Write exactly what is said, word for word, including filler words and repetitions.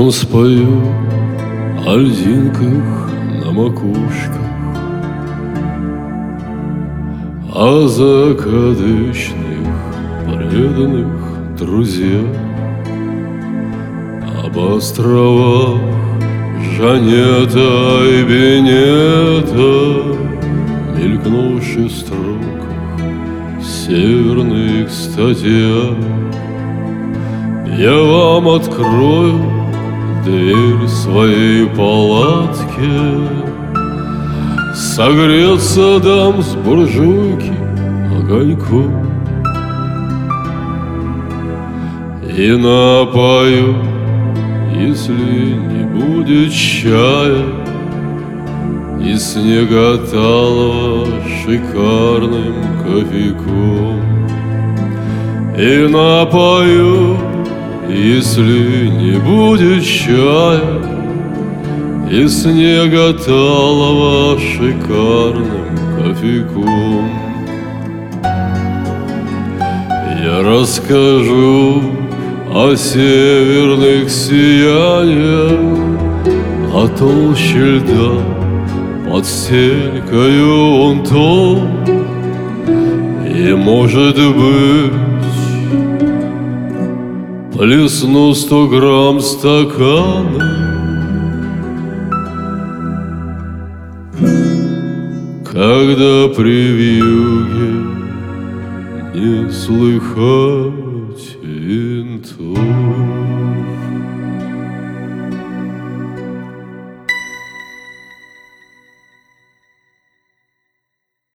потом спою о льдинках на макушках, о закадычных преданных друзьях, об островах Жанета и Бенета, мелькнувших в строках северных статьях. Я вам открою дверь своей палатки, согреться дам с буржуйки огоньком и напою, если не будет чая, и снега талого шикарным кофейком. И напою, если не будет чая, и снега талого шикарным кофейком. Я расскажу о северных сияниях, о толще льда под стенкою он том. И, может быть, плесну сто грамм стакана, когда при вьюге не слыхать винтов.